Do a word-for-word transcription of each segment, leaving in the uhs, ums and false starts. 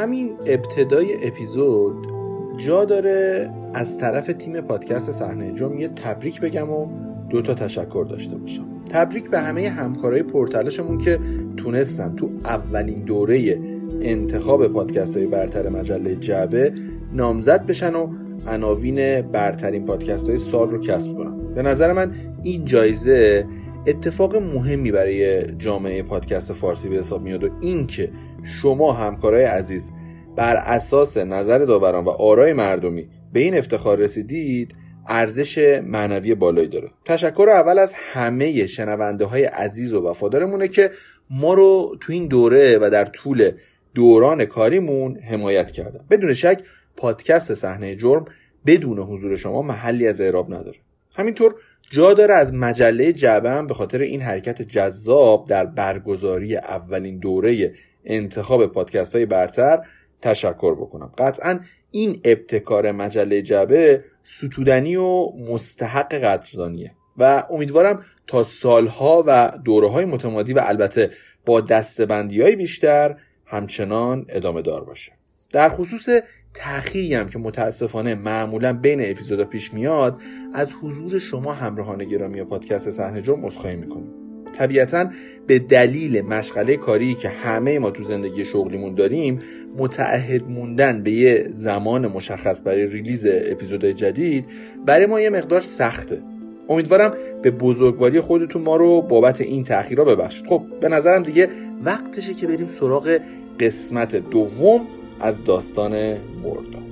همین ابتدای اپیزود جا داره از طرف تیم پادکست صحنه جرم یه تبریک بگم و دوتا تشکر داشته باشم. تبریک به همه همکارای پرتلاشمون که تونستن تو اولین دوره انتخاب پادکست های برتر مجله جعبه نامزد بشن و عناوین برترین پادکست های سال رو کسب کنن. به نظر من این جایزه اتفاق مهمی برای جامعه پادکست فارسی به حساب میاد و این که شما همکارای عزیز بر اساس نظر داوران و آرای مردمی به این افتخار رسیدید ارزش معنوی بالایی داره. تشکر اول از همه شنونده های عزیز و وفادارمونه که ما رو تو این دوره و در طول دوران کاریمون حمایت کردن. بدون شک پادکست صحنه جرم بدون حضور شما محلی از اعراب نداره. همینطور جا داره از مجله جعبه هم به خاطر این حرکت جذاب در برگزاری اولین دوره انتخاب پادکست های برتر تشکر بکنم. قطعاً این ابتکار مجله جعبه ستودنی و مستحق قدردانیه و امیدوارم تا سالها و دوره‌های متمادی و البته با دسته‌بندی‌های بیشتر همچنان ادامه دار باشه. در خصوص تأخیری هم که متاسفانه معمولا بین اپیزودا پیش میاد، از حضور شما همراهان گرامی پادکست صحنه جرم عذرخواهی میکنیم. طبیعتاً به دلیل مشغله کاری که همه ما تو زندگی شغلیمون داریم، متعهد موندن به یه زمان مشخص برای ریلیز اپیزودهای جدید برای ما یه مقدار سخته. امیدوارم به بزرگواری خودتون ما رو بابت این تأخیرها ببخشید. خب به نظرم دیگه وقتشه که بریم سراغ قسمت دوم از داستان مرداب.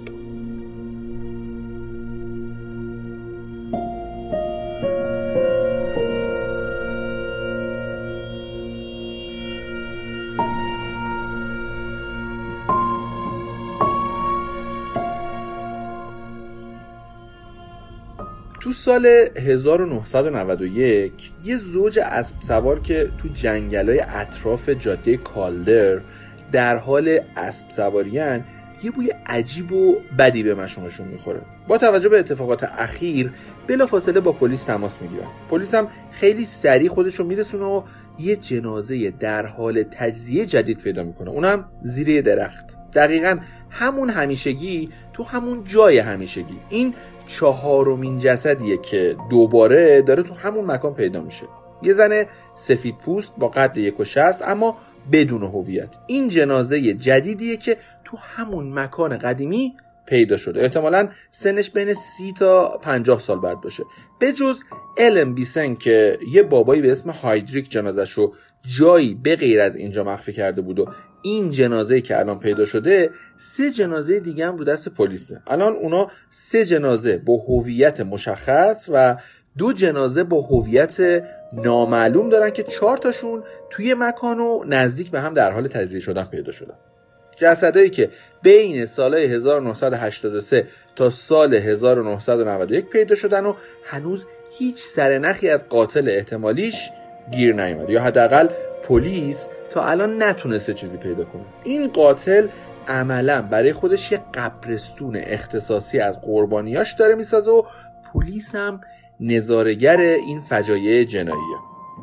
تو سال هزار و نهصد و نود و یک یه زوج اسب سوار که تو جنگل‌های اطراف جاده کالدر در حال اسب سواریان یه بوی عجیب و بدی به مشامشون میخوره. با توجه به اتفاقات اخیر بلافاصله با پلیس تماس میگیرن. پلیس هم خیلی سریع خودشو میرسونه و یه جنازه در حال تجزیه جدید پیدا میکنه، اونم زیر یه درخت. دقیقاً همون همیشگی تو همون جای همیشگی. این چهارمین جسدیه که دوباره داره تو همون مکان پیدا میشه. یه زن سفید پوست با قد یک و شصت اما بدون هویت. این جنازه جدیدیه که تو همون مکان قدیمی پیدا شده. احتمالاً سنش بین سی تا پنجاه سال بعد باشه. به جز الن بیسن که یه بابایی به اسم هایدریک جنازش رو جایی به غیر از اینجا مخفی کرده بود و این جنازه که الان پیدا شده، سه جنازه دیگه هم رو دست پلیسه. الان اونا سه جنازه با هویت مشخص و دو جنازه با هویت نامعلوم دارن که چهار تاشون توی مکان و نزدیک به هم در حال تجزیه شدن پیدا شدن. جسدایی که بین سالهای هزار و نهصد و هشتاد و سه تا سال هزار و نهصد و نود و یک پیدا شدن و هنوز هیچ سرنخی از قاتل احتمالیش گیر نیامد، یا حداقل پلیس تا الان نتونسته چیزی پیدا کنه. این قاتل عملا برای خودش یه قبرستون اختصاصی از قربانیاش داره میسازه و پلیس هم نظاره‌گر این فجایع جناییه.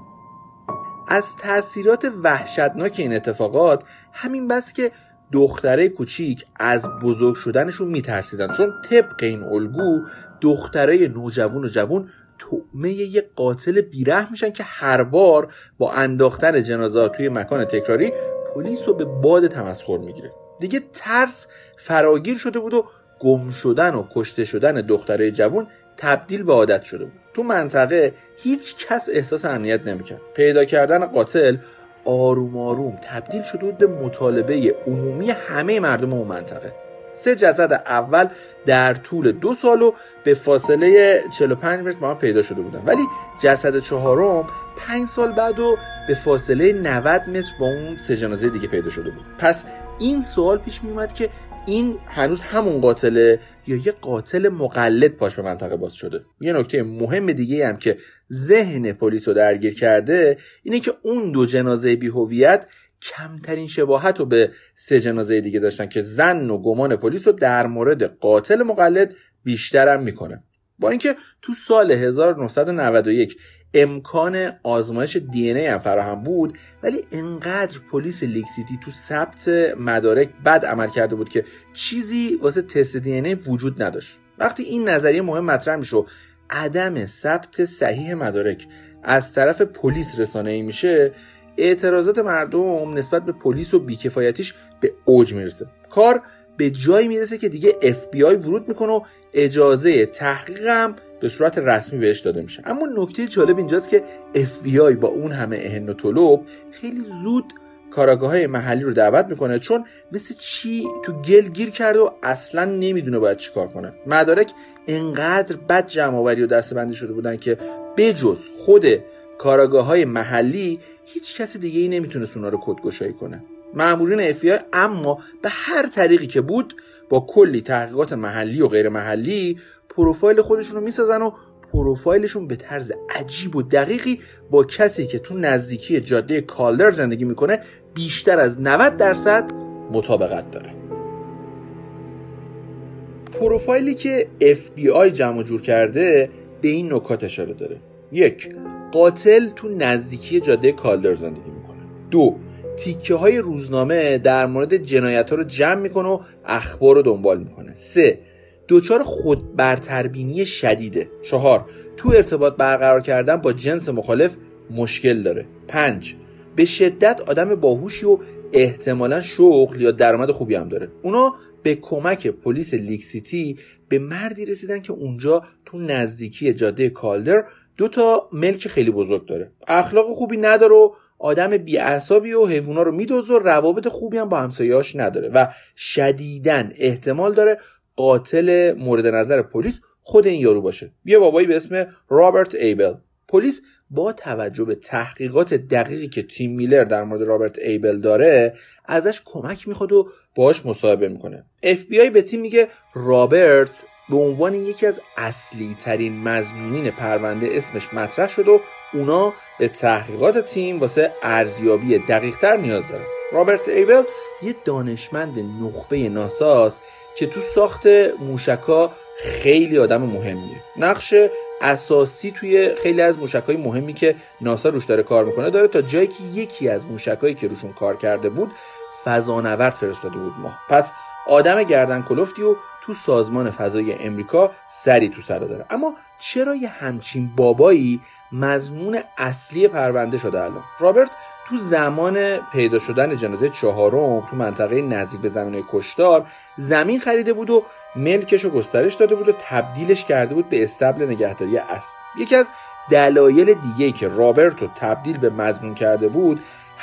از تأثیرات وحشتناک این اتفاقات همین بس که دختره کوچیک از بزرگ شدنشون میترسیدن، چون طبق این الگو دختره نوجوان و جوان طعمه یه قاتل بیرحم میشن که هر بار با انداختن جنازه توی مکان تکراری پلیس رو به باد تمسخر میگیره. دیگه ترس فراگیر شده بود و گم شدن و کشته شدن دختره جوان تبدیل به عادت شده بود. تو منطقه هیچ کس احساس امنیت نمیکرد. پیدا کردن قاتل آروم آروم تبدیل شده بود به مطالبه عمومی همه مردم اون منطقه. سه جسد اول در طول دو سال و به فاصله چهل و پنج متر با هم پیدا شده بودن، ولی جسد چهارم پنج سال بعد و به فاصله نود متر با اون سه جنازه دیگه پیدا شده بود. پس این سوال پیش می اومد که این هنوز همون قاتله یا یه قاتل مقلد پاش به منطقه باز شده. یه نکته مهم دیگه هم که ذهن پلیس رو درگیر کرده اینه که اون دو جنازه بی‌هویت کمترین شباهت رو به سه جنازه دیگه داشتن که ظن و گمان پلیس رو در مورد قاتل مقلد بیشتر هم میکنه. با اینکه تو سال هزار و نهصد و نود و یک امکان آزمایش دی ان ای هم فراهم بود، ولی انقدر پلیس لیک سیتی تو ثبت مدارک بد عمل کرده بود که چیزی واسه تست دی ان ای وجود نداشت. وقتی این نظریه مهم مطرح میشه و عدم ثبت صحیح مدارک از طرف پلیس رسانه‌ای میشه، اعتراضات مردم نسبت به پلیس و بیکفایتیش به اوج میرسه. کار به جایی میرسه که دیگه اف بی آی ورود میکنه و اجازه تحقیق هم به صورت رسمی بهش داده میشه. اما نکته جالب اینجاست که اف بی آی با اون همه اهن و طلب خیلی زود کاراگاه‌های محلی رو دعوت میکنه، چون مثل چی تو گل گیر کرده و اصلا نمیدونه باید چیکار کنه. مدارک انقدر بد جمع آوری و دسته‌بندی شده بودن که بجز خود کاراگاه‌های محلی هیچ کسی دیگه ای نمیتونست اونا رو کدگشایی کنه. مامورین اف بی آی اما به هر طریقی که بود با کلی تحقیقات محلی و غیر محلی پروفایل خودشون رو میسازن و پروفایلشون به طرز عجیب و دقیقی با کسی که تو نزدیکی جاده کالدر زندگی میکنه بیشتر از نود درصد مطابقت داره. پروفایلی که اف بی آی جمع جور کرده به این نکات اشاره داره: یک، قاتل تو نزدیکی جاده کالدر زندگی میکنه. دو، تیکه های روزنامه در مورد جنایت ها رو جمع میکنه و اخبار رو دنبال میکنه. سه، دوچار خود برتربینی شدیده. چهار، تو ارتباط برقرار کردن با جنس مخالف مشکل داره. پنج، به شدت آدم باهوشی و احتمالاً شغل یا درآمد خوبی هم داره. اونا به کمک پلیس لیک سیتی به مردی رسیدن که اونجا تو نزدیکی جاده کالدر دو تا ملک خیلی بزرگ داره. اخلاق خوبی نداره و آدم بی‌اعصابی و حیونا رو میدوزه و روابط خوبی هم با همسایه‌اش نداره و شدیداً احتمال داره قاتل مورد نظر پلیس خود این یارو باشه. یه بابایی به اسم رابرت ایبل. پلیس با توجه به تحقیقات دقیقی که تیم میلر در مورد رابرت ایبل داره ازش کمک میخواد و باهاش مصاحبه میکنه. اف بی آی به تیم میگه رابرت به عنوان یکی از اصلی ترین مظنونین پرونده اسمش مطرح شد و اونا به تحقیقات تیم واسه ارزیابی دقیق تر نیاز دارن. رابرت ایبل یه دانشمند نخبه ناساست که تو ساخت موشکا خیلی آدم مهمیه. نقش اساسی توی خیلی از موشکای مهمی که ناسا روش داره کار میکنه داره، تا جایی که یکی از موشکایی که روشون کار کرده بود فضانورد فرستاده بود ماه. پس آدم گردن کلفتی و تو سازمان فضایی امریکا سری تو سر داره. اما چرا یه همچین بابایی مظنون اصلی پرونده شده الان؟ رابرت تو زمان پیدا شدن جنازه چهارم تو منطقه نزدیک به زمینای کشتار زمین خریده بود و ملکش رو گسترش داده بود و تبدیلش کرده بود به استبل نگهداری اسب. یکی از دلایل دیگه‌ای که رابرت رو تبدیل به مظنون کرده بود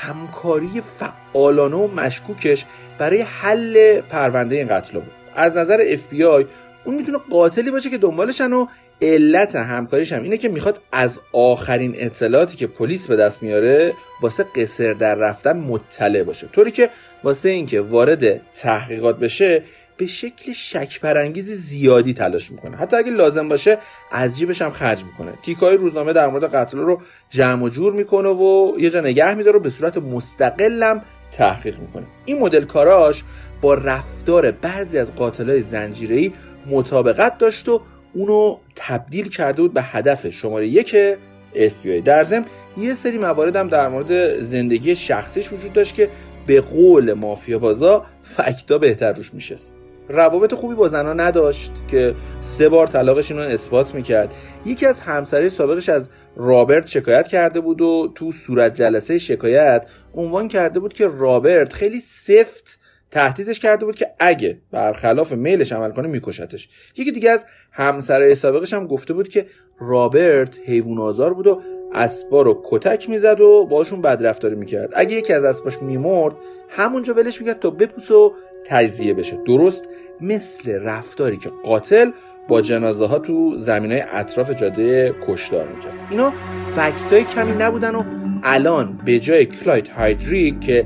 همکاری فعالانه و مشکوکش برای حل پرونده این قتل بود. از نظر اف بی آی اون میتونه قاتلی باشه که دنبالشن و علت همکاریش هم اینه که میخواد از آخرین اطلاعاتی که پلیس به دست میاره واسه قصر در رفتن مطلع باشه، طوری که واسه اینکه وارد تحقیقات بشه به شکل شک برانگیز زیادی تلاش میکنه، حتی اگه لازم باشه از جیبش هم خرج میکنه. تیکای روزنامه در مورد قتل رو جمع و جور میکنه و یه جا نگه میداره و به صورت مستقلم تحقیق میکنه. این مدل کاراش با رفتار بعضی از قاتلای زنجیره‌ای مطابقت داشت و اونو تبدیل کرده بود به هدف شماره یک اف بی آی. در ضمن یه سری موارد هم در مورد زندگی شخصیش وجود داشت که به قول مافیا بازا فکتا بهتر روش میشست. روابط خوبی با زنها نداشت که سه بار طلاقش اینو اثبات میکرد. یکی از همسرای سابقش از رابرت شکایت کرده بود و تو صورت جلسه شکایت عنوان کرده بود که رابرت خیلی سفت تهدیدش کرده بود که اگه برخلاف میلش عمل کنه میکشتش. یکی دیگه از همسرای سابقش هم گفته بود که رابرت حیوان آزار بود و اسبا رو کتک میزد و باشون بدرفتاری میکرد. اگه یکی از اسباش میمرد همونجا ولش میکرد تا بپوسه و تجزیه بشه، درست مثل رفتاری که قاتل با جنازه ها تو زمینای اطراف جاده کشتار میکرد. اینا فکتای کمی نبودن و الان به جای کلاید هایدریک که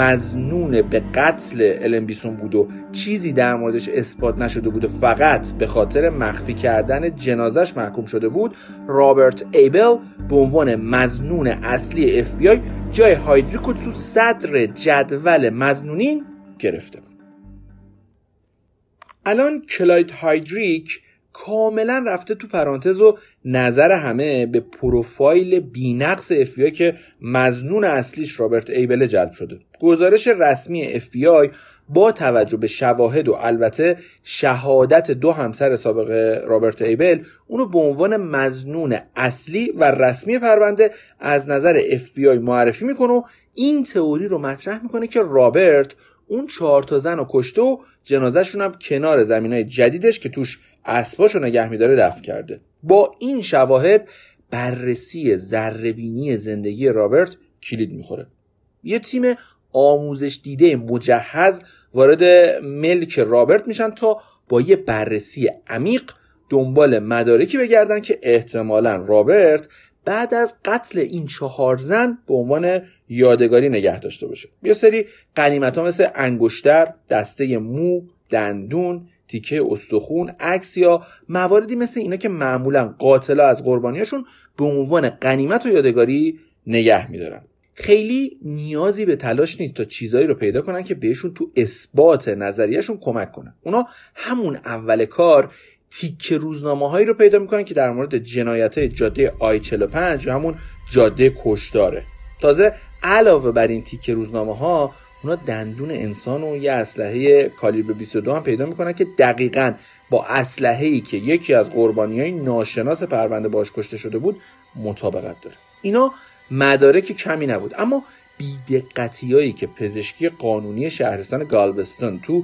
مظنون به قتل الن بیسون بود و چیزی در موردش اثبات نشده بود و فقط به خاطر مخفی کردن جنازش محکوم شده بود، رابرت ایبل به عنوان مظنون اصلی اف بی آی جای هایدریک رو تو صدر جدول مظنونین گرفته بود. الان کلاید هایدریک کاملا رفته تو پرانتز و نظر همه به پروفایل بی‌نقص اف بی آی که مظنون اصلیش رابرت ایبل جلب شده. گزارش رسمی اف بی آی با توجه به شواهد و البته شهادت دو همسر سابق رابرت ایبل اونو به عنوان مظنون اصلی و رسمی پرونده از نظر اف بی آی معرفی میکنه و این تئوری رو مطرح میکنه که رابرت اون چهار تا زن رو کشته و جنازه‌شون هم کنار زمینای جدیدش که توش اسباشو نگه می‌داره دفن کرده. با این شواهد بررسی ذره‌بینی زندگی رابرت کلید میخوره. یه تیم آموزش دیده مجهز وارد ملک رابرت میشن تا با یه بررسی عمیق دنبال مدارکی بگردن که احتمالاً رابرت بعد از قتل این چهار زن به عنوان یادگاری نگه داشته باشه. یه سری غنیمت‌ها مثل انگشتر، دسته مو، دندون، تیکه استخون، عکس یا مواردی مثل اینا که معمولاً قاتلا از قربانیاشون به عنوان غنیمت و یادگاری نگه می‌دارن. خیلی نیازی به تلاش نیست تا چیزایی رو پیدا کنن که بهشون تو اثبات نظریه‌شون کمک کنن. اونا همون اول کار تیکه روزنامه‌هایی رو پیدا میکنن که در مورد جنایت‌های جاده آی چهل و پنج یا همون جاده کشداره. تازه علاوه بر این تیکه روزنامه‌ها اونا دندون انسان و یه اسلحه کالیبر بیست و دو هم پیدا میکنن که دقیقاً با اسلحه‌ای که یکی از قربانی‌های ناشناس پرونده باش کشته شده بود مطابقت داره. اینا مدارک کمی نبود، اما بی‌دقتی‌هایی که پزشکی قانونی شهرستان گالوستون تو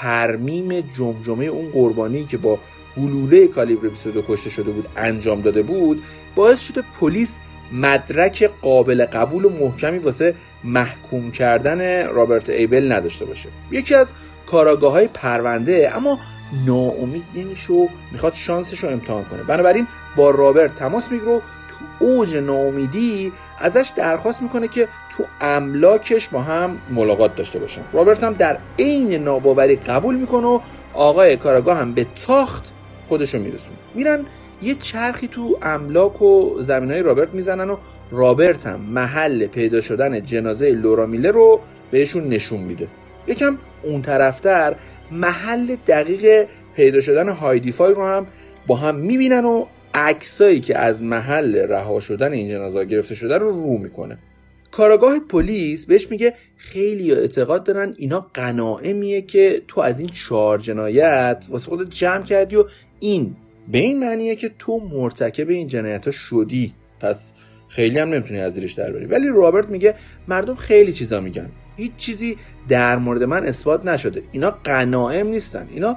ترمیم جمجمه اون قربانی که با گلوله کالیبر بیست و دو کشته شده بود انجام داده بود باعث شده پلیس مدرک قابل قبول و محکمی واسه محکوم کردن رابرت ایبل نداشته باشه. یکی از کاراگاه‌های پرونده اما ناامید نمیشه و میخواد شانسش رو امتحان کنه. بنابراین با رابرت تماس میگیره و تو اوج ناامیدی ازش درخواست میکنه که تو املاکش با هم ملاقات داشته باشن. رابرت هم در عین ناباوری قبول میکنه و آقای کاراگاه هم به تاخت خودشو میرسون. میرن یه چرخی تو املاک و زمینای رابرت میزنن و رابرت هم محل پیدا شدن جنازه لورا میلر رو بهشون نشون میده. یکم اون طرفتر محل دقیق پیدا شدن هایدی فای رو هم با هم میبینن و عکسایی که از محل رها شدن این جنازه گرفته شده رو رو میکنه. کاراگاه پلیس بهش میگه خیلی اعتقاد دارن اینا غنایمیه که تو از این چهار جنایت واسه خودت جمع کردی و این به این معنیه که تو مرتکب این جنایت‌ها شدی، پس خیلی هم نمیتونی از زیرش در بری. ولی رابرت میگه مردم خیلی چیزا میگن، هیچ چیزی در مورد من اثبات نشده، اینا غنایم نیستن، اینا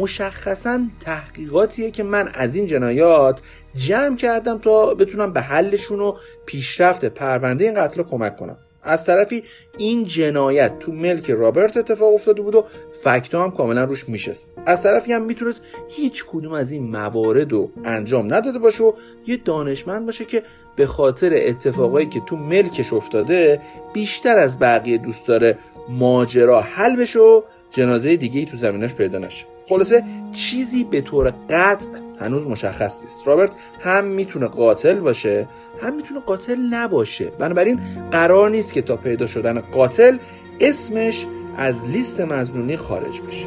مشخصاً تحقیقاتیه که من از این جنایات جمع کردم تا بتونم به حلشون و پیشرفت پرونده این قتل کمک کنم. از طرفی این جنایت تو ملک رابرت اتفاق افتاده بود و فکتا هم کاملا روش میشست. از طرفی هم میتونست هیچ کدوم از این موارد رو انجام نداده باشه و یه دانشمند باشه که به خاطر اتفاقایی که تو ملکش افتاده بیشتر از بقیه دوست داره ماجرا حل بشه و جنازه دیگه‌ای تو زمینش پیدا نشه. خلاصه چیزی به طور قطع هنوز مشخص نیست. رابرت هم میتونه قاتل باشه هم میتونه قاتل نباشه. بنابراین قرار نیست که تا پیدا شدن قاتل اسمش از لیست مظنونی خارج بشه.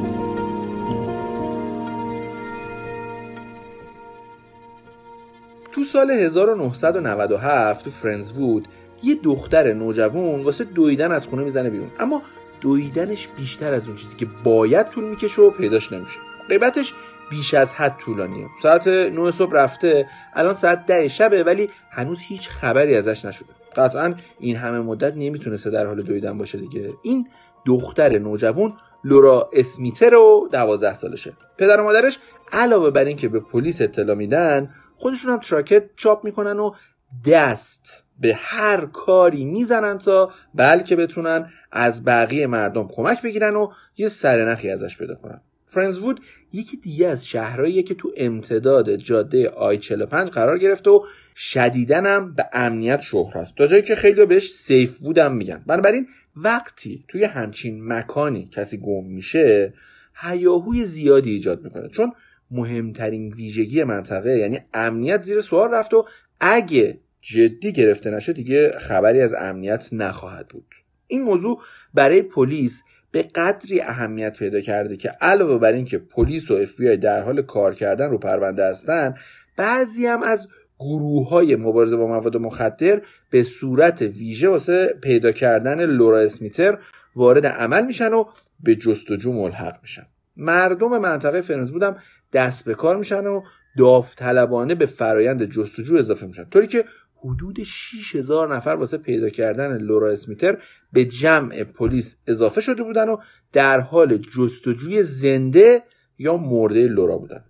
تو سال هزار و نهصد و نود و هفت تو فرنزوود یه دختر نوجوان واسه دویدن از خونه میزنه بیرون، اما دویدنش بیشتر از اون چیزی که باید طول میکشه و پیداش نمیشه. غیبتش بیش از حد طولانیه. ساعت نه صبح رفته، الان ساعت ده شبه ولی هنوز هیچ خبری ازش نشده. قطعاً این همه مدت نمیتونسته در حال دویدن باشه دیگه. این دختر نوجوان لورا اسمیتر و دوازده سالشه. پدر و مادرش علاوه بر این که به پلیس اطلاع میدن، خودشون هم تراکت چاپ میکنن و دست به هر کاری میزنن تا بلکه بتونن از بقیه مردم کمک بگیرن و یه سرنخی ازش پیدا کنن. فرنزوود یکی دیگه از شهرهاییه که تو امتداد جاده آی چهل و پنج قرار گرفته و شدیداً هم به امنیت شهرت، تا جایی که خیلی بهش سیف وود هم میگن. بنابراین وقتی توی همچین مکانی کسی گم میشه هیاهوی زیادی ایجاد میکنه، چون مهمترین ویژگی منطقه یعنی امنیت زیر سوال رفت و اگه جدی گرفته نشه دیگه خبری از امنیت نخواهد بود. این موضوع برای پلیس به قدری اهمیت پیدا کرده که علاوه بر این که پلیس و اف بی آی در حال کار کردن رو پرونده هستن، بعضی هم از گروه‌های مبارزه با مواد مخدر به صورت ویژه واسه پیدا کردن لورا اسمیتر وارد عمل میشن و به جستجو ملحق میشن. مردم منطقه فرنزوود هم دست به کار میشن و داوطلبانه به فرایند جستجو اضافه میشن، طوری که حدود شش هزار نفر واسه پیدا کردن لورا اسمیتر به جمع پلیس اضافه شده بودن و در حال جستجوی زنده یا مرده لورا بودن.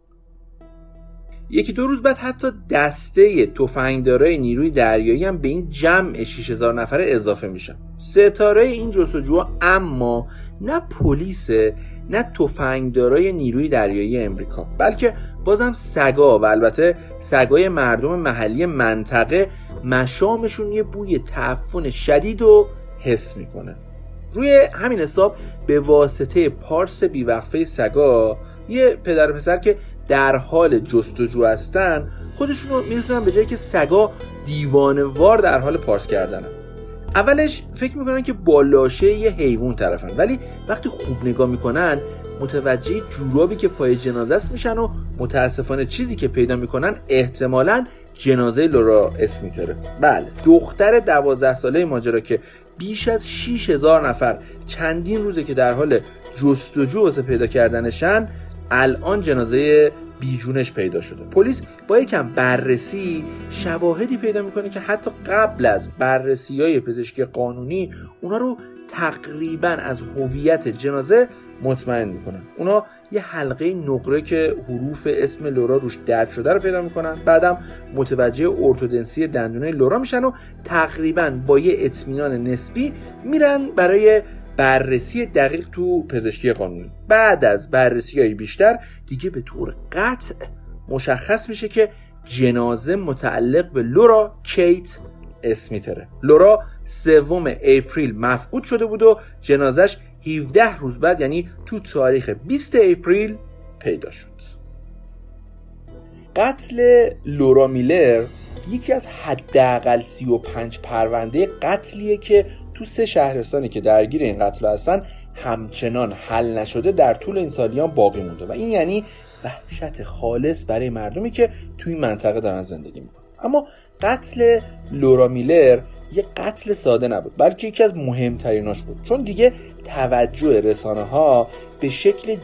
یکی دو روز بعد حتی دسته تفنگدارای نیروی دریایی هم به این جمع شش هزار نفره اضافه میشن. ستاره این جستجو اما نه پلیس نه تفنگدارای نیروی دریایی امریکا، بلکه بازم سگا و البته سگای مردم محلی منطقه مشامشون یه بوی تعفن شدید رو حس میکنه. روی همین حساب به واسطه پارس بیوقفه سگا یه پدر و پسر که در حال جستجو هستن خودشون رو میرسونن به جایی که سگا دیوانه‌وار در حال پارس کردنن. اولش فکر میکنن که با لاشه یه حیوان طرفن، ولی وقتی خوب نگاه میکنن متوجه جورابی که پای جنازه است میشن و متاسفانه چیزی که پیدا میکنن احتمالاً جنازه لورا اسمیتره. بله، دختر دوازده ساله ماجرا که بیش از شش هزار نفر چندین روزه که در حال جستجو واسه پیدا کردنشن، الان جنازه بیجونش پیدا شده. پلیس با یکم بررسی شواهدی پیدا میکنه که حتی قبل از بررسی‌های پزشکی قانونی اونا رو تقریباً از هویت جنازه مطمئن میکنن. اونا یه حلقه نقره که حروف اسم لورا روش درج شده رو پیدا میکنن، بعدم متوجه ارتودنسی دندونه لورا میشن و تقریباً با یه اطمینان نسبی میرن برای بررسی دقیق تو پزشکی قانونی. بعد از بررسی‌های بیشتر دیگه به طور قطع مشخص میشه که جنازه متعلق به لورا کیت اسمیتره. لورا سوم اپریل مفقود شده بود و جنازش هفده روز بعد، یعنی تو تاریخ بیست اپریل پیدا شد. قتل لورا میلر یکی از حداقل سی و پنج پرونده قتلیه که تو سه شهرستانی که درگیر این قتل هستن همچنان حل نشده در طول این سالیان باقی مونده و این یعنی وحشت خالص برای مردمی که تو این منطقه دارن زندگی میکنن. اما قتل لورا میلر یه قتل ساده نبود، بلکه یکی از مهمتریناش بود، چون دیگه توجه رسانه ها به شکل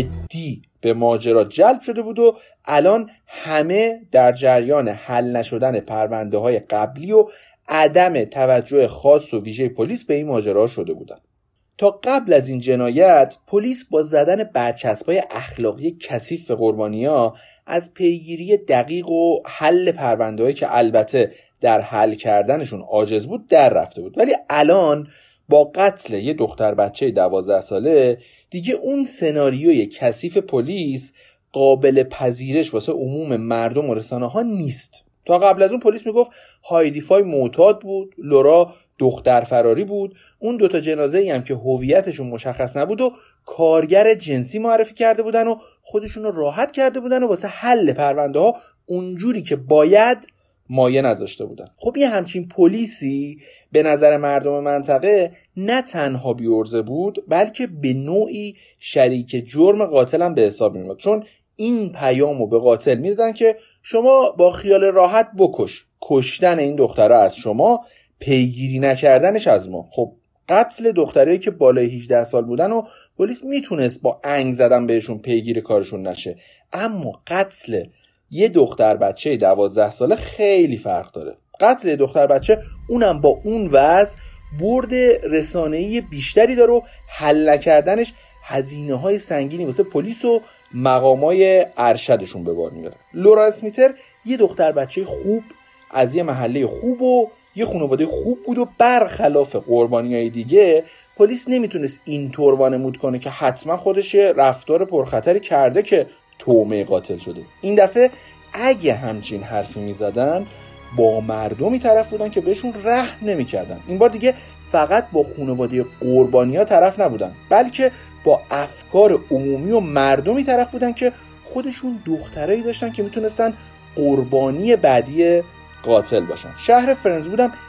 جدی به ماجرا جلب شده بود و الان همه در جریان حل نشدن پرونده های قبلی و عدم توجه خاص و ویژه پلیس به این ماجرا شده بودن. تا قبل از این جنایت پلیس با زدن برچسب‌های اخلاقی کثیف به قربانی‌ها از پیگیری دقیق و حل پرونده‌هایی که البته در حل کردنشون عاجز بود در رفته بود، ولی الان با قتل یه دختر بچه دوازده ساله دیگه اون سناریوی کثیف پلیس قابل پذیرش واسه عموم مردم و رسانه‌ها نیست. تا قبل از اون پلیس میگفت هایدی فای معتاد بود، لورا دختر فراری بود، اون دوتا جنازه‌ای هم که هویتشون مشخص نبود و کارگر جنسی معرفی کرده بودن و خودشون رو راحت کرده بودن و واسه حل پرونده ها اونجوری که باید مایه نذاشته بودن. خب یه همچین پلیسی به نظر مردم منطقه نه تنها بی‌عرضه بود، بلکه به نوعی شریک جرم قاتل هم به حساب می‌اومد، چون این پیامو به قاتل میدادن که شما با خیال راحت بکش، کشتن این دخترها از شما، پیگیری نکردنش از ما. خب قتل دخترایی که بالای هجده سال بودن و پلیس میتونست با انگ زدن بهشون پیگیری کارشون نشه، اما قتل یه دختر بچه دوازده ساله خیلی فرق داره. قتل دختر بچه اونم با اون وضع برد رسانه‌ای بیشتری داره و حل نکردنش هزینه‌های سنگینی واسه پلیس و مقامای ارشدشون به بار میاره. لورا اسمیتر یه دختر بچه خوب از یه محله خوب و یه خانواده خوب بود و برخلاف قربانیای دیگه پلیس نمیتونست اینطور وانمود کنه که حتما خودش رفتار پرخطری کرده که تومه قاتل شده. این دفعه اگه همچین حرفی میزدن با مردمی طرف بودن که بهشون رحم نمیکردن. این بار دیگه فقط با خانواده قربانی‌ها طرف نبودن، بلکه با افکار عمومی و مردمی طرف بودن که خودشون دخترایی داشتن که میتونستن قربانی بعدی قاتل باشن. شهر فرنزوود هم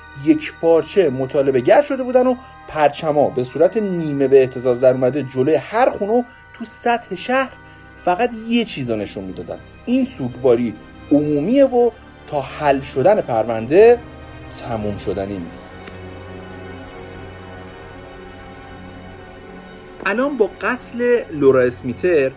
یک پارچه مطالبه گر شده بودن و پرچما به صورت نیمه به اهتزاز در اومده جلوی هر خونه تو سطح شهر فقط یه چیزا نشون میدادن: این سوگواری عمومیه و تا حل شدن پرونده تموم شدنی نیست. الان با قتل لورا اسمیتر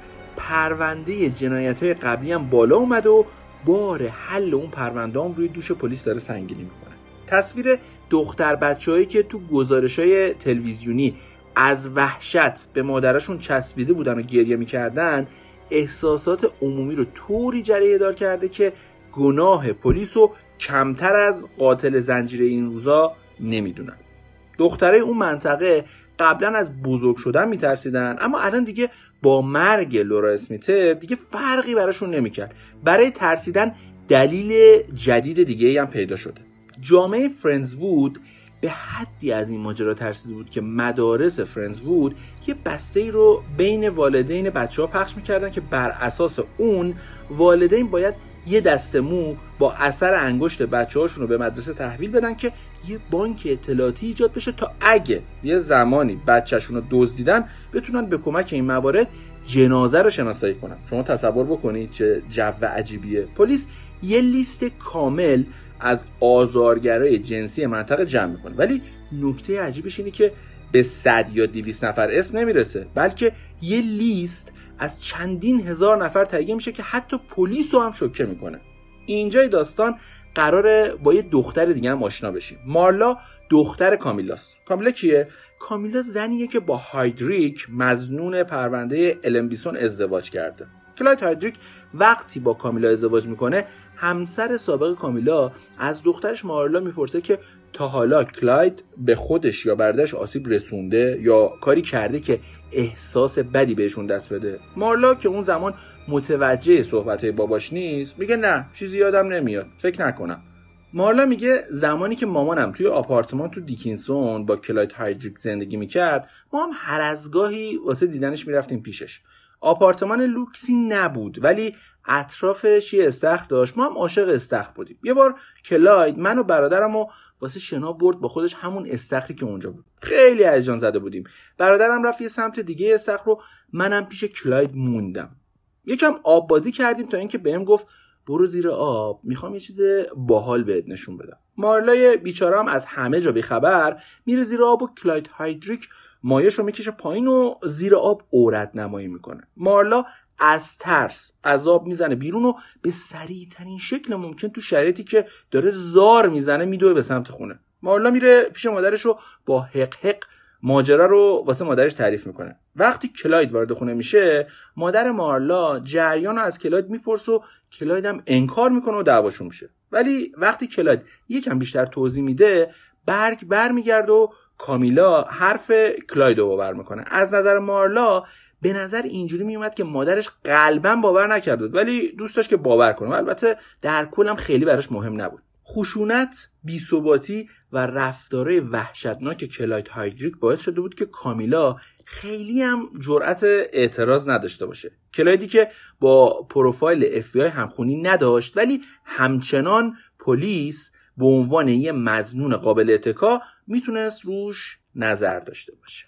پرونده جنایت‌های قبلی هم بالا اومد و بار حل اون پرونده هم روی دوش پلیس داره سنگینی میکنه. تصویر دختر بچه‌هایی که تو گزارش‌های تلویزیونی از وحشت به مادرشون چسبیده بودن و گریه میکردن احساسات عمومی رو طوری جریه دار کرده که گناه پلیس رو کمتر از قاتل زنجیره این روزا نمیدونن. دخترای اون منطقه قبلا از بزرگ شدن میترسیدن، اما الان دیگه با مرگ لورا اسمیتر دیگه فرقی براشون نمیکرد. برای ترسیدن دلیل جدید دیگه هم پیدا شده. جامعه فرندزوود به حدی از این ماجرا ترسیده بود که مدارس فرندزوود یه بسته‌ای رو بین والدین بچه‌ها پخش میکردن که بر اساس اون والدین باید یه دسته مو با اثر انگشت بچه‌هاشون رو به مدرسه تحویل بدن که یه بانک اطلاعاتی ایجاد بشه تا اگه یه زمانی بچه‌شون رو دزدیدن بتونن به کمک این موارد جنازه رو شناسایی کنن. شما تصور بکنید چه جو عجیبیه. پلیس یه لیست کامل از آزارگرای جنسی منطقه جمع میکنه، ولی نکته عجیبش اینه که به صد یا دویست نفر اسم نمیرسه، بلکه یه لیست از چندین هزار نفر تهیه میشه که حتی پلیس رو هم شوکه میکنه. اینجای داستان قراره با یه دختر دیگه هم آشنا بشیم. مارلا دختر کامیلاست. کامیلا کیه؟ کامیلا زنیه که با هایدریک مظنون پرونده الن بیسون ازدواج کرده. کلاید هایدریک وقتی با کامیلا ازدواج میکنه همسر سابق کامیلا از دخترش مارلا میپرسه که تا حالا کلاید به خودش یا برادرش آسیب رسونده یا کاری کرده که احساس بدی بهشون دست بده. مارلا که اون زمان متوجه صحبتهای باباش نیست میگه نه چیزی یادم نمیاد، فکر نکنم. مارلا میگه زمانی که مامانم توی آپارتمان تو دیکینسون با کلاید هایدریک زندگی میکرد ما هم هر از گاهی واسه دیدنش میرفتیم پیشش. آپارتمان لوکسی نبود ولی اطرافش یه استخر داشت، ما هم عاشق استخر بودیم. یه بار کلاید من و برادرمو واسه شنا برد با خودش همون استخری که اونجا بود. خیلی هیجان زده بودیم. برادرم رفت یه سمت دیگه استخر رو، منم پیش کلاید موندم. یکم آب بازی کردیم تا اینکه بهم گفت برو زیر آب، میخوام یه چیز باحال بهت نشون بدم. مارلای بیچاره هم از همه جا بیخبر میره زیر آب و کلاید هایدریک مایه‌شو میکشه پایین و زیر آب عورت نمایی میکنه. مارلا از ترس از آب میزنه بیرون و به سریع ترین شکل ممکن تو شرایطی که داره زار میزنه میدوه به سمت خونه. مارلا میره پیش مادرش و با حق حق ماجرا رو واسه مادرش تعریف میکنه. وقتی کلاید وارد خونه میشه مادر مارلا جریان رو از کلاید میپرسه و کلاید هم انکار میکنه و دعواشون میشه. ولی وقتی کلاید یکم بیشتر توضیح میده برگ بر میگرد و کامیلا حرف کلاید رو باور میکنه. از نظر مارلا به نظر اینجوری میومد که مادرش قلباً باور نکرد بود ولی دوست داشت که باور کنه و البته در کل هم خیلی براش مهم نبود. خشونت، بی‌ثباتی و رفتارهای وحشتناک کلاید هایدریک باعث شده بود که کامیلا خیلی هم جرأت اعتراض نداشته باشه. کلایدی که با پروفایل اف بی آی همخونی نداشت ولی همچنان پلیس به عنوان یه مظنون قابل اتکا میتونست روش نظر داشته باشه.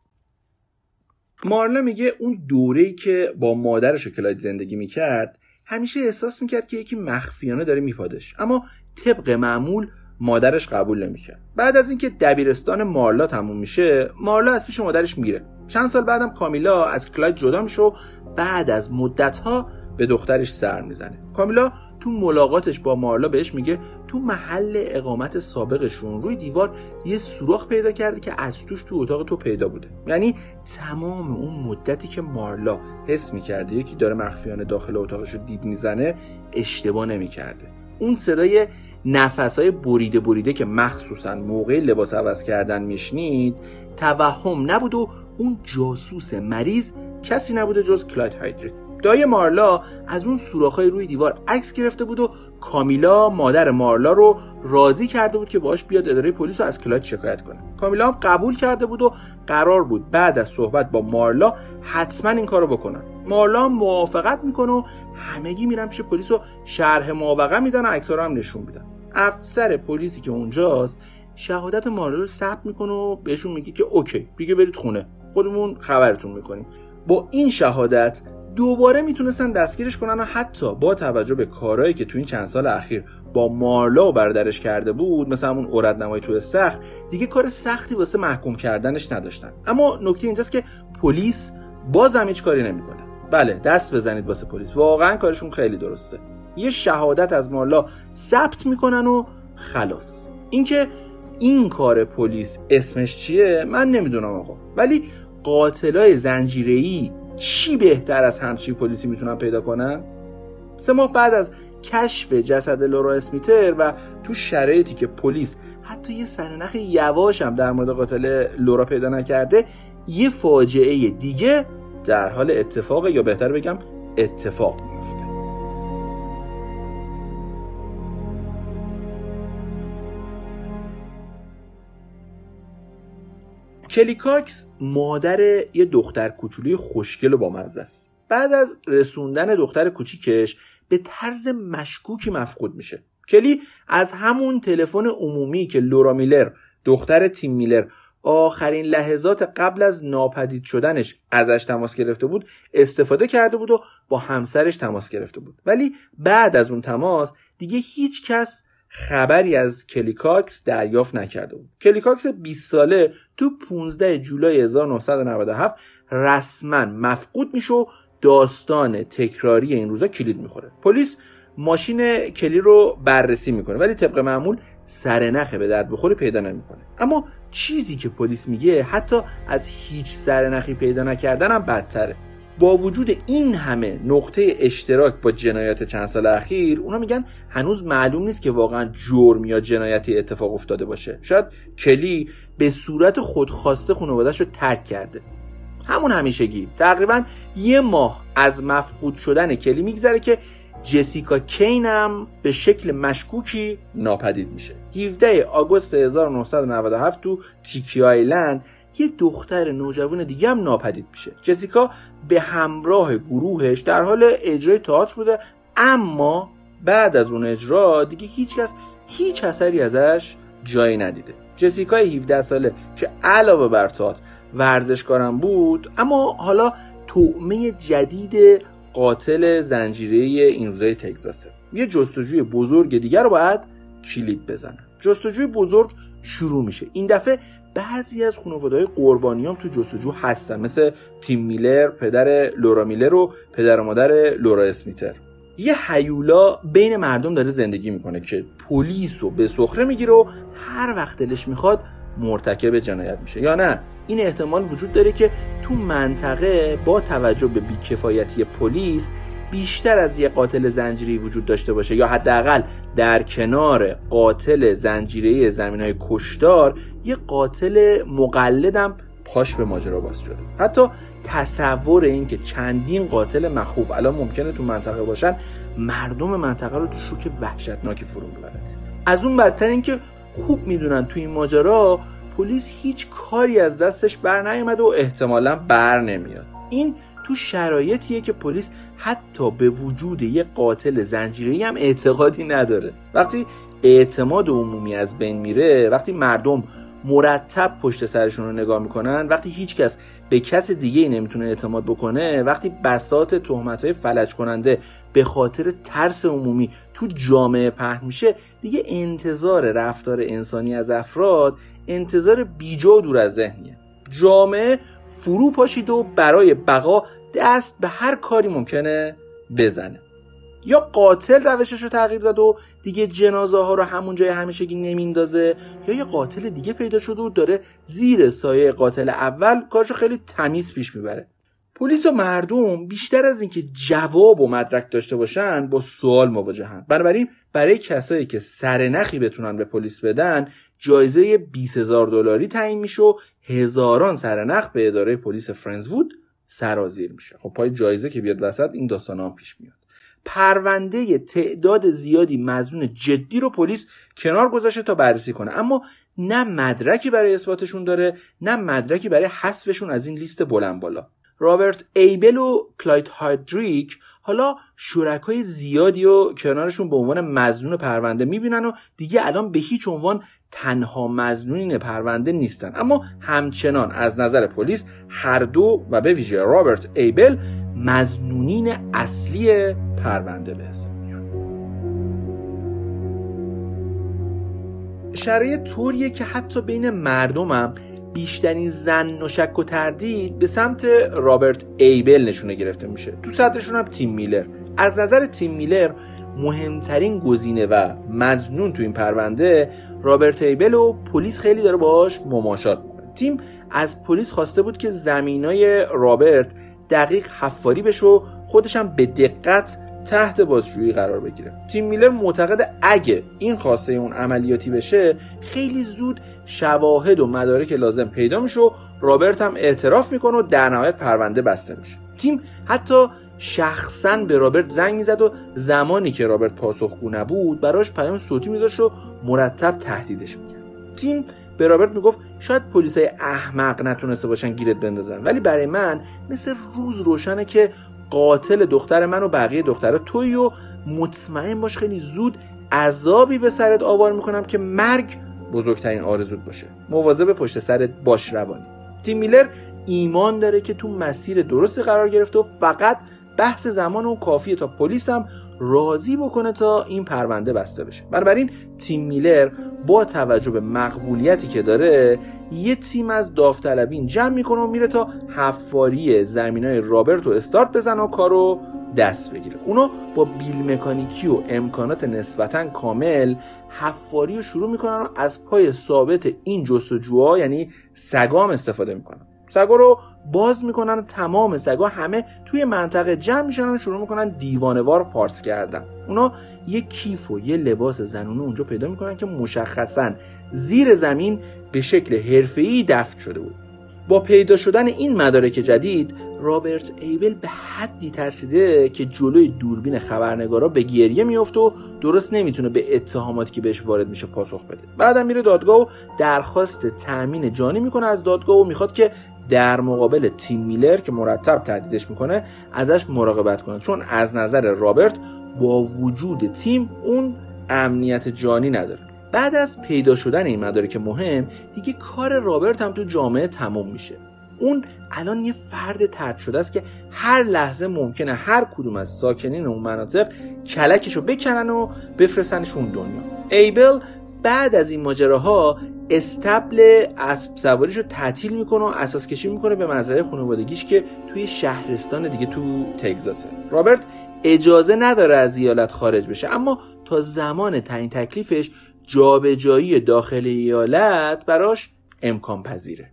مارلا میگه اون دوره‌ای که با مادرش و کلاید زندگی میکرد همیشه احساس میکرد که یکی مخفیانه داره میپادش، اما طبق معمول مادرش قبول نمیکرد. بعد از اینکه دبیرستان مارلا تموم میشه مارلا از پیش مادرش میره. چند سال بعدم کامیلا از کلاید جدا میشه و بعد از مدت‌ها به دخترش سر میزنه. کامیلا تو ملاقاتش با مارلا بهش میگه تو محل اقامت سابقشون روی دیوار یه سوراخ پیدا کرده که از توش تو اتاق تو پیدا بوده. یعنی تمام اون مدتی که مارلا حس میکرده یکی داره مخفیانه داخل اتاقشو دید میزنه اشتباه نمیکرده. اون صدای نفسای بریده بریده که مخصوصا موقع لباس عوض کردن میشنید توهم نبود و اون جاسوس مریض کسی نبوده جز کلاید هایدریک. دایی مارلا از اون سوراخ‌های روی دیوار عکس گرفته بود و کامیلا مادر مارلا رو راضی کرده بود که باهاش بیاد اداره پلیس رو از کلاید شکایت کنه. کامیلا هم قبول کرده بود و قرار بود بعد از صحبت با مارلا حتما این کارو بکنن. مارلا موافقت میکنه و همگی میرن پیش پلیس و شرح ماوقع میدن و عکس‌ها رو هم نشون میدن. افسر پلیسی که اونجاست شهادت مارلو رو ثبت میکنه و بهشون میگه که اوکی دیگه برید خونه، خودمون خبرتون میکنیم. با این شهادت دوباره میتونستن دستگیرش کنن و حتی با توجه به کارهایی که تو این چند سال اخیر با مارلو و برادرش کرده بود، مثلا همون عرضنمایی تو استخر، دیگه کار سختی واسه محکوم کردنش نداشتن. اما نکته اینجاست که پلیس بازم هیچ کاری نمیکنه. بله دست بزنید واسه پلیس، واقعا کارشون خیلی درسته. یه شهادت از مارلا ثبت میکنن و خلاص. اینکه این کار پلیس اسمش چیه من نمیدونم آقا، ولی قاتلای زنجیره‌ای چی بهتر از همچین پلیسی میتونن پیدا کنن؟ سه ماه بعد از کشف جسد لورا اسمیتر و تو شرایطی که پلیس حتی یه سرنخ یواش هم در مورد قاتل لورا پیدا نکرده، یه فاجعه دیگه در حال اتفاق، یا بهتر بگم اتفاق میفته. کلی کاکس مادر یه دختر کوچولوی خوشگل و بامزه است. بعد از رسوندن دختر کوچیکش به طرز مشکوکی مفقود میشه. کلی از همون تلفن عمومی که لورا میلر دختر تیم میلر آخرین لحظات قبل از ناپدید شدنش ازش تماس گرفته بود استفاده کرده بود و با همسرش تماس گرفته بود. ولی بعد از اون تماس دیگه هیچ کس خبری از کلی کاکس دریافت نکرده بود. کلی کاکس بیست ساله تو پانزده جولای هزار و نهصد و نود و هفت رسما مفقود میشه و داستان تکراری این روزا کلید میخوره. پلیس ماشین کلی رو بررسی میکنه ولی طبق معمول سرنخ به درد بخوری پیدا نمیکنه. اما چیزی که پلیس میگه حتی از هیچ سرنخی پیدا نکردن هم بدتره. با وجود این همه نقطه اشتراک با جنایات چند سال اخیر، اونا میگن هنوز معلوم نیست که واقعا جرم یا جنایتی اتفاق افتاده باشه. شاید کلی به صورت خودخواسته خانواده‌اش رو ترک کرده. همون همیشگی تقریبا یه ماه از مفقود شدن کلی میگذره که جسیکا کین هم به شکل مشکوکی ناپدید میشه. هفدهم آگوست هزار و نهصد و نود و هفت تو تیکی آیلند یه دختر نوجوان دیگه هم ناپدید میشه. جسیکا به همراه گروهش در حال اجرای تئاتر بوده، اما بعد از اون اجرا دیگه هیچ کس هیچ اثری ازش جایی ندیده. جسیکا هفده ساله که علاوه بر تئاتر ورزشکارم بود، اما حالا طعمه جدید قاتل زنجیره‌ای این روزای تگزاسه. یه جستجوی بزرگ دیگر رو باید کلید بزنن. جستجوی بزرگ شروع میشه. این دفعه بعضی از خانواده‌های قربانیام تو جستجو هستن، مثل تیم میلر، پدر لورا میلر و پدر و مادر لورا اسمیتر. یه هیولا بین مردم داره زندگی میکنه که پلیس رو به سخره میگیره و هر وقت دلش میخواد مرتکب جنایت میشه. یا نه این احتمال وجود داره که تو منطقه با توجه به بیکفایتی پلیس بیشتر از یه قاتل زنجیره‌ای وجود داشته باشه، یا حداقل در کنار قاتل زنجیره‌ای زمینهای کشتار یه قاتل مقلدم پاش به ماجرا باز شده. حتی تصور این که چندین قاتل مخوف الان ممکنه تو منطقه باشن مردم منطقه رو تو شوک وحشتناکی فرو میبره. از اون بدتر این که خوب میدونن تو این ماجرا پلیس هیچ کاری از دستش بر نیامد و احتمالاً بر نمیاد. این تو شرایطیه که پلیس حتی به وجود یه قاتل زنجیره‌ای هم اعتقادی نداره. وقتی اعتماد عمومی از بین میره، وقتی مردم مرتب پشت سرشون رو نگاه میکنن، وقتی هیچ کس به کس دیگه نمیتونه اعتماد بکنه، وقتی بساط تهمت‌های فلج کننده به خاطر ترس عمومی تو جامعه پهن میشه، دیگه انتظار رفتار انسانی از افراد انتظار بیجا و دور از ذهنیه. جامعه فرو پاشید و برای بقا دست به هر کاری ممکنه بزنه. یا قاتل روشش رو تغییر داد و دیگه جنازه ها رو همون جای همیشگی نمیندازه، یا یه قاتل دیگه پیدا شده و داره زیر سایه قاتل اول کارشو خیلی تمیز پیش میبره. پلیس و مردم بیشتر از اینکه جواب و مدرک داشته باشن با سوال مواجهن. بنابراین برای کسایی که سرنخی بتونن به پلیس بدن جایزه بیست هزار دلاری تعیین میشه و هزاران سرنخ به اداره پلیس فرنزوود سرازیر میشه. خب پای جایزه که بیاد وسط این داستانا هم پیش میاد. پرونده تعداد زیادی مظنون جدی رو پلیس کنار گذاشته تا بررسی کنه، اما نه مدرکی برای اثباتشون داره، نه مدرکی برای حذفشون از این لیست بلند بالا. رابرت ایبل و کلاید هایدریک حالا شرکای زیادی و کنارشون به عنوان مظنون پرونده میبینن و دیگه الان به هیچ عنوان تنها مظنونین پرونده نیستن، اما همچنان از نظر پلیس هر دو و به ویژه رابرت ایبل مظنونین اصلی پرونده به حساب میان. شرایط طوریه که حتی بین مردمم بیشترین ظن و شک و تردید به سمت رابرت ایبل نشونه گرفته میشه. تو صدرشون هم تیم میلر. از نظر تیم میلر مهمترین گزینه و مظنون تو این پرونده رابرت ایبل و پلیس خیلی داره باهاش مماشات میکنه. تیم از پلیس خواسته بود که زمینای رابرت دقیق حفاری بشه و خودش هم به دقت تحت بازجویی قرار بگیره. تیم میلر معتقد اگه این خواسته اون عملیاتی بشه خیلی زود شواهد و مدارک لازم پیدا میشه و رابرت هم اعتراف میکنه و در نهایت پرونده بسته میشه. تیم حتی شخصا به رابرت زنگ میزد و زمانی که رابرت پاسخگو نبود براش پیام صوتی میذاشت و مرتب تهدیدش میکرد. تیم به رابرت میگفت شاید پلیسای احمق نتونسته باشن گیرت بندازن، ولی برای من مثل روز روشنه که قاتل دختر من و بقیه دخترها تویی و مطمئن باش خیلی زود عذابی به سرت آوار میکنم که مرگ بزرگترین آرزوت باشه. مواظب پشت سرت باش روانی. تیم میلر ایمان داره که تو مسیر درستی قرار گرفته و فقط بحث زمان و کافیه تا پلیس هم راضی بکنه تا این پرونده بسته بشه. بنابراین تیم میلر با توجه به مقبولیتی که داره یه تیم از داوطلبین جمع میکنه و میره تا حفاری زمینای رابرت رو استارت بزنه و کارو دست بگیره. اونا با بیل مکانیکی و امکانات نسبتاً کامل حفاری رو شروع میکنن و از پای ثابت این جستجوها یعنی سگام استفاده میکنن. سگا رو باز میکنن و تمام سگا همه توی منطقه جمع میشن و شروع میکنن دیوانه‌وار پارس کردن. اونا یه کیف و یه لباس زنونه اونجا پیدا میکنن که مشخصاً زیر زمین به شکل حرفه‌ای دفن شده بود. با پیدا شدن این مدارک جدید رابرت ایبل به حدی ترسیده که جلوی دوربین خبرنگارا به گریه میفته و درست نمیتونه به اتهاماتی که بهش وارد میشه پاسخ بده. بعدم میره دادگاه و درخواست تأمین جانی میکنه از دادگاه و میخواد که در مقابل تیم میلر که مرتب تهدیدش میکنه ازش مراقبت کنه، چون از نظر رابرت با وجود تیم اون امنیت جانی نداره. بعد از پیدا شدن این مدارک مهم دیگه کار رابرت هم تو جامعه تمام میشه. اون الان یه فرد طرد شده است که هر لحظه ممکنه هر کدوم از ساکنین اون مناطق کلکشو بکنن و بفرستنش اون دنیا. ایبل بعد از این ماجراها استبل اسب سواریشو تعطیل میکنه و اساس کشی میکنه به مزرعه خانوادگیش که توی شهرستان دیگه تو تگزاسه. رابرت اجازه نداره از ایالت خارج بشه، اما تا زمان تعیین تکلیفش جابجایی داخل ایالت براش امکان پذیره.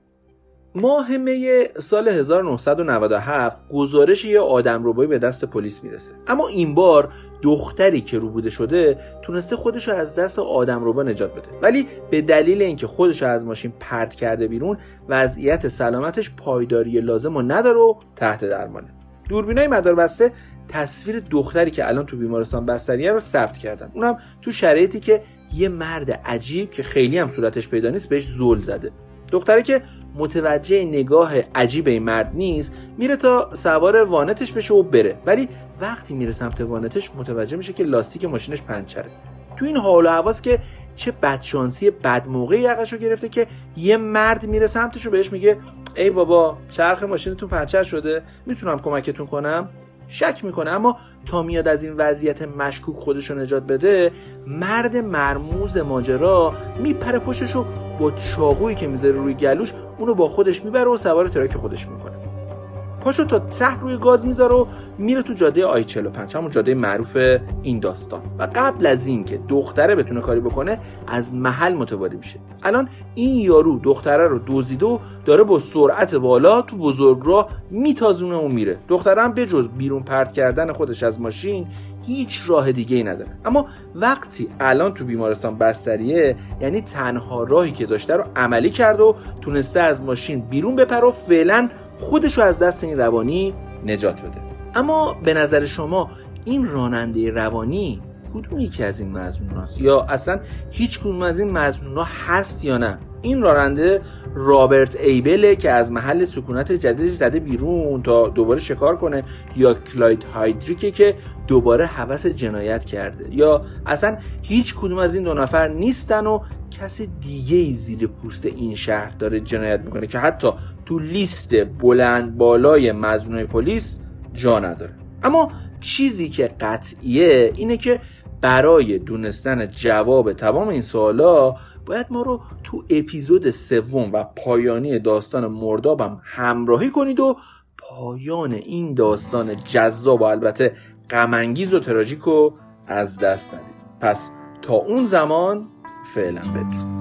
ماه می سال هزار و نهصد و نود و هفت گزارش یه آدمربایی به دست پلیس میرسه، اما این بار دختری که روبوده شده تونسته خودش رو از دست آدمربا نجات بده، ولی به دلیل اینکه خودش رو از ماشین پرت کرده بیرون وضعیت سلامتش پایداری لازم رو نداره و تحت درمانه. دوربینای مداربسته تصویر دختری که الان تو بیمارستان بستریه رو ثبت کردن، اونم تو شرایطی که یه مرد عجیب که خیلی هم صورتش پیدا نیست بهش زل زده. دختری که متوجه نگاه عجیب این مرد نیست میره تا سوار وانتش بشه و بره، ولی وقتی میره سمت وانتش متوجه میشه که لاستیک ماشینش پنچره. تو این حال و هواست که چه بدشانسی بد موقعی یقشو گرفته که یه مرد میره سمتش و بهش میگه ای بابا چرخ ماشینتون پنچر شده، میتونم کمکتون کنم؟ شک میکنه، اما تا میاد از این وضعیت مشکوک خودشو نجات بده مرد مرموز ماجرا میپره پشتشو با چاقویی که میذاره روی گلوش اونو با خودش میبره و سوار تراک خودش میکنه. پاشو تا ته روی گاز میذاره و میره تو جاده آی چهل و پنج، همون جاده معروف این داستان، و قبل از این که دختره بتونه کاری بکنه از محل متواری میشه. الان این یارو دختره رو دزدیده و داره با سرعت بالا تو بزرگراه میتازونه و میره. دختره هم به جز بیرون پرت کردن خودش از ماشین هیچ راه دیگه ای نداره، اما وقتی الان تو بیمارستان بستریه یعنی تنها راهی که داشته رو عملی کرده و تونسته از ماشین بیرون بپره و فعلا خودشو از دست این روانی نجات بده. اما به نظر شما این راننده روانی کدوم یکی از این مظنوناست، یا اصلا هیچ کدوم از این مظنونا هست یا نه؟ این راننده رابرت ایبله که از محل سکونت جدیدش زده بیرون تا دوباره شکار کنه، یا کلاید هایدریکه که دوباره هوس جنایت کرده، یا اصلا هیچ کدوم از این دو نفر نیستن و کسی دیگه ای زیر پوست این شهر داره جنایت میکنه که حتی تو لیست بلند بالای مظنونای پلیس جا نداره. اما چیزی که قطعیه اینه که برای دونستن جواب تمام این سوالا باید ما رو تو اپیزود سوم و پایانی داستان مردابم همراهی کنید و پایان این داستان جذاب و البته غم انگیز و تراژیک رو از دست ندید. پس تا اون زمان فعلا بدرود.